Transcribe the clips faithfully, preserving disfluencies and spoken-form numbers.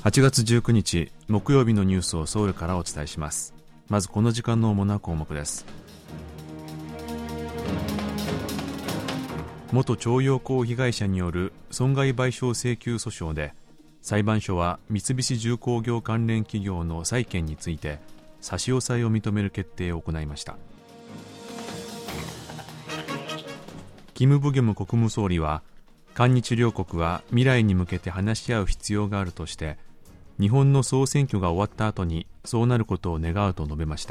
はちがつじゅうくにち木曜日のニュースをソウルからお伝えします。まずこの時間の主な項目です。元徴用工被害者による損害賠償請求訴訟で、裁判所は三菱重工業関連企業の債権について差し押さえを認める決定を行いました。キム・ブギョム国務総理は、韓日両国は未来に向けて話し合う必要があるとして、日本の総選挙が終わった後にそうなることを願うと述べました。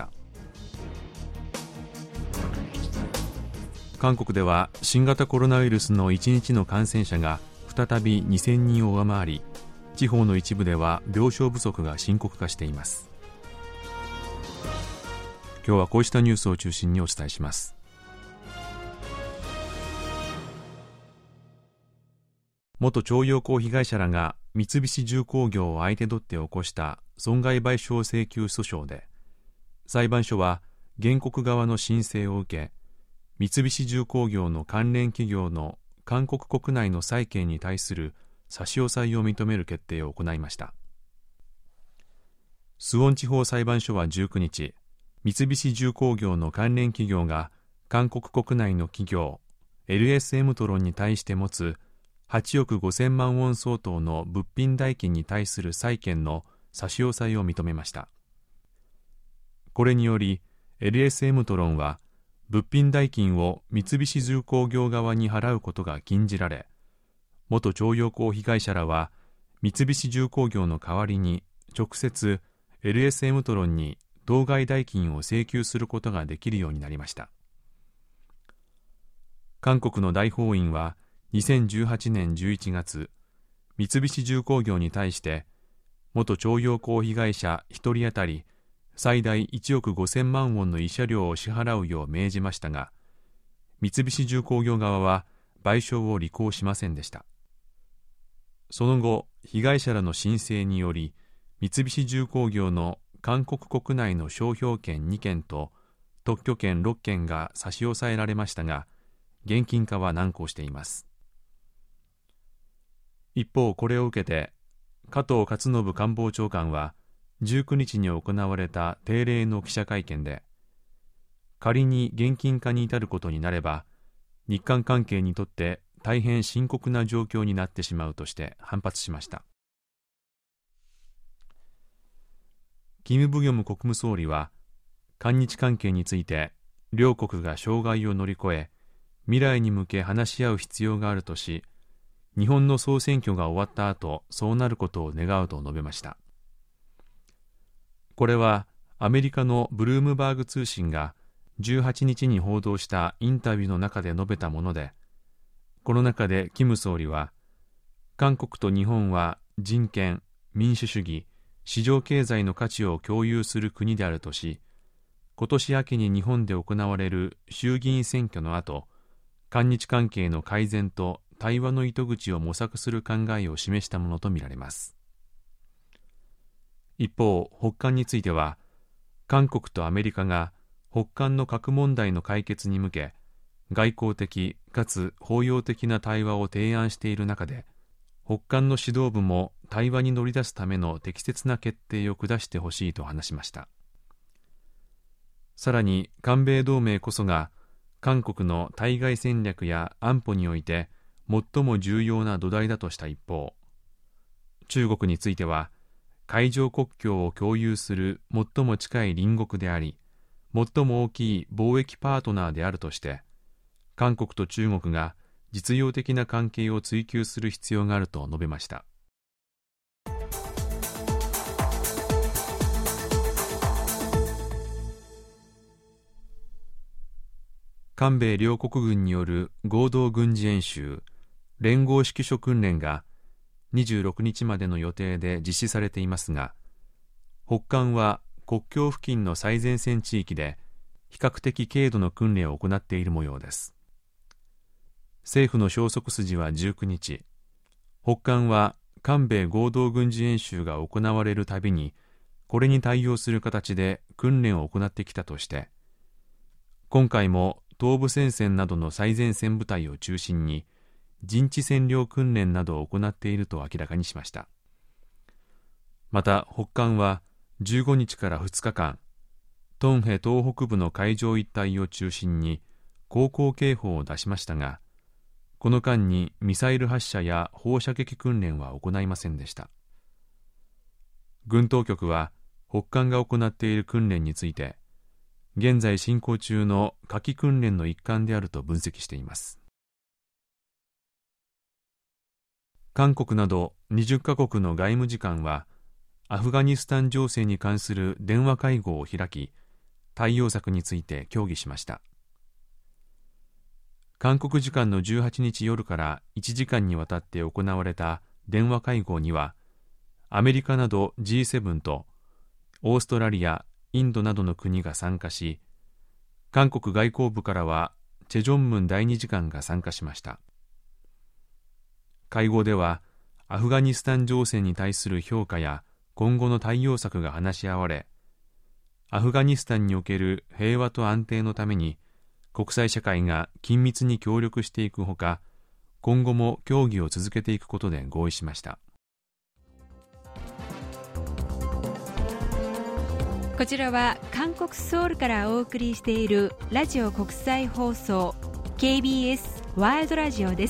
韓国では新型コロナウイルスのいちにちの感染者が再びにせんにんを上回り、地方の一部では病床不足が深刻化しています。今日はこうしたニュースを中心にお伝えします。元徴用工被害者らが三菱重工業を相手取って起こした損害賠償請求訴訟で、裁判所は原告側の申請を受け、三菱重工業の関連企業の韓国国内の債権に対する差し押さえを認める決定を行いました。スウォン地方裁判所はじゅうくにち、三菱重工業の関連企業が韓国国内の企業 エルエスエム トロンに対して持つはちおくごせんまんウォン相当の物品代金に対する債権の差し押さえを認めました。これにより エルエスエム トロンは物品代金を三菱重工業側に払うことが禁じられ、元徴用工被害者らは三菱重工業の代わりに直接 エルエスエム トロンに当該代金を請求することができるようになりました。韓国の大法院はにせんじゅうはちねんじゅういちがつ、三菱重工業に対して元徴用工被害者ひとり当たり最大いちおくごせんまんウォンの慰謝料を支払うよう命じましたが、三菱重工業側は賠償を履行しませんでした。その後、被害者らの申請により、三菱重工業の韓国国内の商標権にけんと特許権ろっけんが差し押さえられましたが、現金化は難航しています。一方、これを受けて加藤勝信官房長官はじゅうくにちに行われた定例の記者会見で、仮に現金化に至ることになれば日韓関係にとって大変深刻な状況になってしまうとして反発しました。キム・ブギョム国務総理は、韓日関係について両国が障害を乗り越え未来に向け話し合う必要があるとし、日本の総選挙が終わった後そうなることを願うと述べました。これはアメリカのブルームバーグ通信がじゅうはちにちに報道したインタビューの中で述べたもので、この中でキム総理は、韓国と日本は人権、民主主義、市場経済の価値を共有する国であるとし、今年秋に日本で行われる衆議院選挙の後、韓日関係の改善と対話の糸口を模索する考えを示したものとみられます。一方、北韓については、韓国とアメリカが北韓の核問題の解決に向け、外交的かつ包容的な対話を提案している中で、北韓の指導部も対話に乗り出すための適切な決定を下してほしいと話しました。さらに、韓米同盟こそが韓国の対外戦略や安保において最も重要な土台だとした一方、中国については海上国境を共有する最も近い隣国であり、最も大きい貿易パートナーであるとして、韓国と中国が実用的な関係を追求する必要があると述べました。韓米両国軍による合同軍事演習、連合指揮所訓練がにじゅうろくにちまでの予定で実施されていますが、北韓は国境付近の最前線地域で比較的軽度の訓練を行っている模様です。政府の消息筋はじゅうくにち、北韓は韓米合同軍事演習が行われるたびにこれに対応する形で訓練を行ってきたとして、今回も東部戦線などの最前線部隊を中心に陣地占領訓練などを行っていると明らかにしました。 また北韓はじゅうごにちからふつかかん、トンヘ東北部の海上一帯を中心に航行警報を出しましたが、この間にミサイル発射や放射撃訓練は行いませんでした。軍当局は北韓が行っている訓練について、現在進行中の夏季訓練の一環であると分析しています。韓国などにじゅっかこくの外務次官は、アフガニスタン情勢に関する電話会合を開き、対応策について協議しました。韓国時間のじゅうはちにち夜からいちじかんにわたって行われた電話会合には、アメリカなど ジーセブン とオーストラリア、インドなどの国が参加し、韓国外交部からはチェ・ジョンムン第二次官が参加しました。会合では、アフガニスタン情勢に対する評価や今後の対応策が話し合われ、アフガニスタンにおける平和と安定のために国際社会が緊密に協力していくほか、今後も協議を続けていくことで合意しました。 こちらは韓国ソウルからお送りしているラジオ国際放送 ケービーエス ワールドラジオです。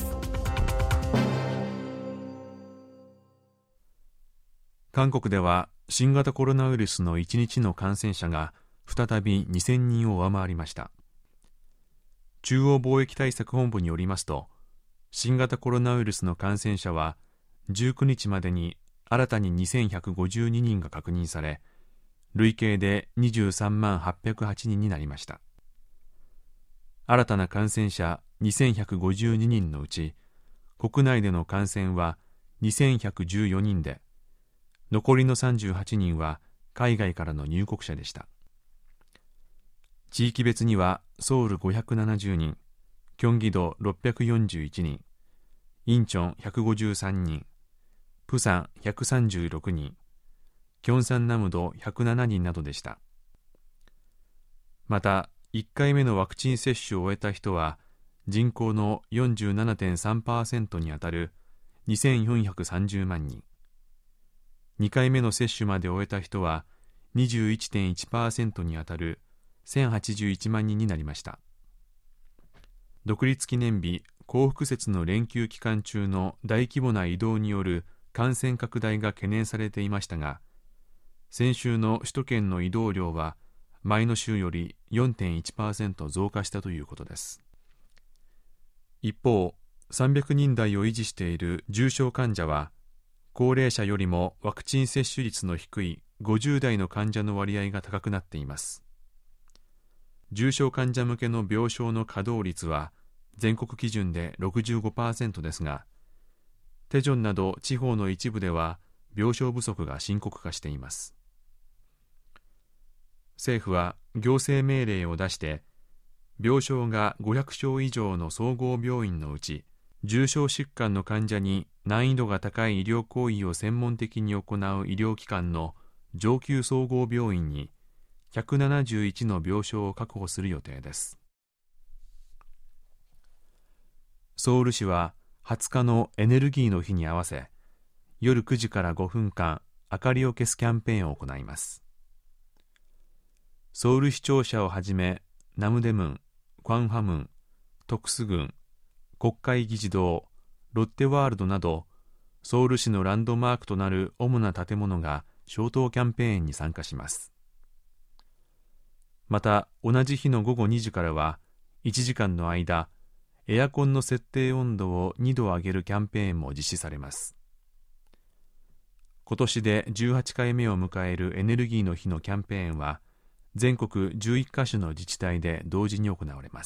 韓国では新型コロナウイルスのいちにちの感染者が再びにせんにんを上回りました。中央防疫対策本部によりますと、新型コロナウイルスの感染者はじゅうくにちまでに新たににせんひゃくごじゅうににんが確認され、累計でにじゅうさんまんはっぴゃくはちにんになりました。新たな感染者にせんひゃくごじゅうににんのうち、国内での感染はにせんひゃくじゅうよにんで、残りのさんじゅうはちにんは海外からの入国者でした。地域別にはソウルごひゃくななじゅうにん、キョンギ道ろっぴゃくよんじゅういちにん、インチョンひゃくごじゅうさんにん、プサンひゃくさんじゅうろくにん、キョンサンナムドひゃくななにんなどでした。また、いっかいめのワクチン接種を終えた人は人口の よんじゅうななてんさんパーセント にあたるにせんよんひゃくさんじゅうまんにん、にかいめの接種まで終えた人は にじゅういちてんいちパーセント にあたるせんはちじゅういちまんにんになりました。独立記念日光復節の連休期間中の大規模な移動による感染拡大が懸念されていましたが、先週の首都圏の移動量は前の週より よんてんいちパーセント 増加したということです。一方、さんびゃくにん台を維持している重症患者は、高齢者よりもワクチン接種率の低いごじゅう代の患者の割合が高くなっています。重症患者向けの病床の稼働率は全国基準で ろくじゅうごパーセント ですが、テジョンなど地方の一部では病床不足が深刻化しています。政府は行政命令を出して、病床がごひゃくしょう以上の総合病院のうち、重症疾患の患者に難易度が高い医療行為を専門的に行う医療機関の上級総合病院にひゃくななじゅういちの病床を確保する予定です。ソウル市ははつかのエネルギーの日に合わせ、夜くじからごふんかん明かりを消すキャンペーンを行います。ソウル市庁舎をはじめ、ナムデムン、クワンファムン、徳須郡、国会議事堂、ロッテワールドなどソウル市のランドマークとなる主な建物が消灯キャンペーンに参加します。また同じ日のごごにじからはいちじかんの間、エアコンの設定温度をにど上げるキャンペーンも実施されます。今年でじゅうはちかいめを迎えるエネルギーの日のキャンペーンは全国じゅういっかしょの自治体で同時に行われます。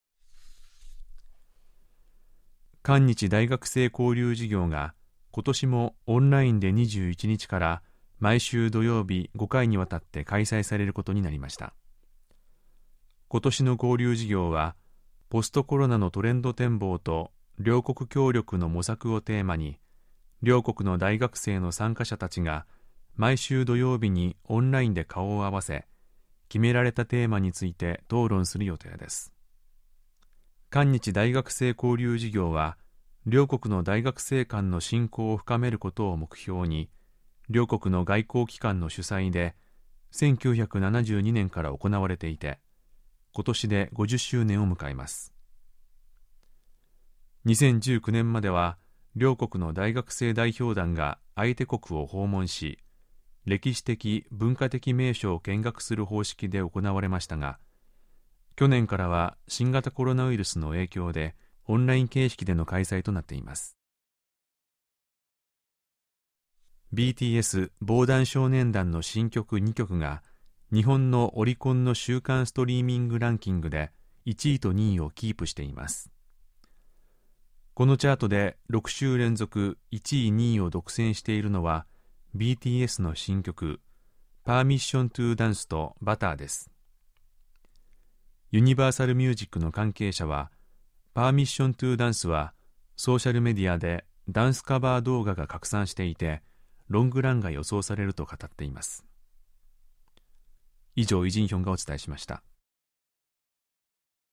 韓日大学生交流事業が今年もオンラインでにじゅういちにちから毎週土曜日ごかいにわたって開催されることになりました。今年の交流事業はポストコロナのトレンド展望と両国協力の模索をテーマに、両国の大学生の参加者たちが毎週土曜日にオンラインで顔を合わせ、決められたテーマについて討論する予定です。韓日大学生交流事業は、両国の大学生間の親交を深めることを目標に、 両国の外交機関の主催でせんきゅうひゃくななじゅうにねんから行われていて、今年でごじゅっしゅうねんを迎えます。にせんじゅうきゅうねんまでは両国の大学生代表団が相手国を訪問し、歴史的文化的名所を見学する方式で行われましたが、去年からは新型コロナウイルスの影響でオンライン形式での開催となっています。 ビーティーエス 防弾少年団の新曲にきょくが日本のオリコンの週間ストリーミングランキングでいちいとにいをキープしています。このチャートでろくしゅう連続いちいにいを独占しているのは ビーティーエス の新曲パーミッショントゥーダンスとバターです。ユニバーサルミュージックの関係者は、パーミッショントゥーダンスはソーシャルメディアでダンスカバー動画が拡散していて、ロングランが予想されると語っています。以上、イ・ジンヒョンがお伝えしました。